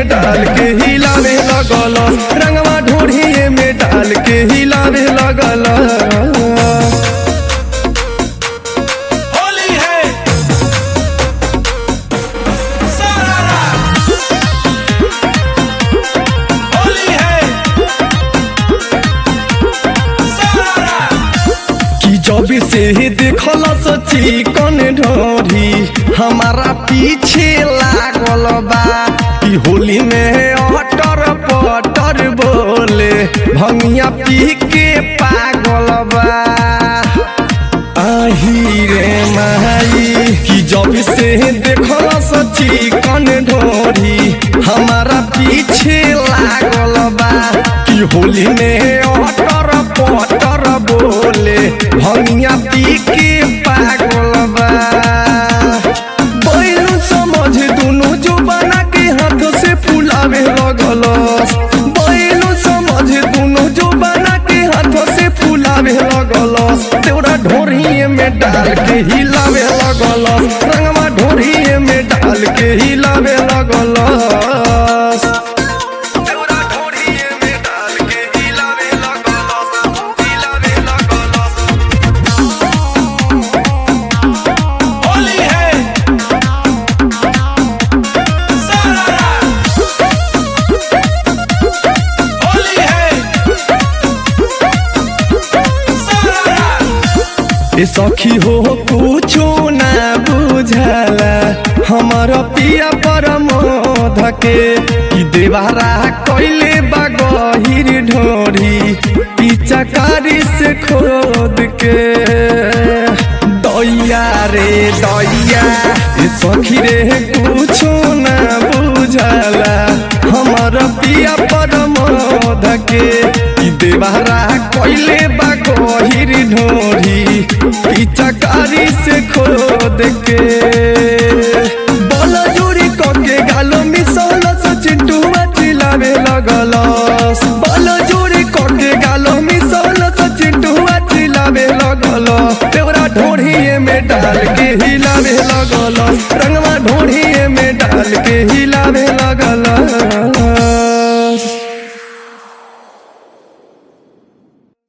डाल के हिलावे लगल, रंगवा ढोढ़िए में डाल के हिलावे लगल। होली है सारा, होली है सारा। कि जब से देखल सची कन ढोरी हमारा पीछे लागल बा, कि होली में अटर पटर बोले भंगिया पी के पागल बा। आही रे माई कि जब से देखल सची कन ढोरी हमारा पीछे लागल बा, कि होली में अटर पटर बोले भंगिया पी के पागल बा। बैलू समझ दुनू जो बना के हाथ से फुलावे लगल, बैलू समझ दुनू जो बना के हाथ से फुलावे लगल। तेरा ढोरिए में डाल के हिलावे लगल, रंगवा ढोरिए में डाल के हिलावे लगल। तेरा ढोरिए में डाल के हिलावे लगल, हिलावे लगल। होली है सारा, होली है सारा। ए सखी हो कुछो ना बुझला हमारा पिया परमोध के, कि देवारा कैले बागहिर ढोरी पिचकारी से खोद के। दैया रे दैया ए सखी रे कुछो ना बुझला हमारा पिया परमोध के, कि देवारा कैले बागहिर ढोरी पिचकारी से खोद के। बल जोड़ी कके गालो मिसल चिंटुआ चिलावे लगल, बल जोड़ी कके गालो मिसल चिंटुआ चिलावे लगल। तेरा ढोढ़िए में डाल के हिलावे लगल, रंगवा ढोढ़िए में डाल के हिला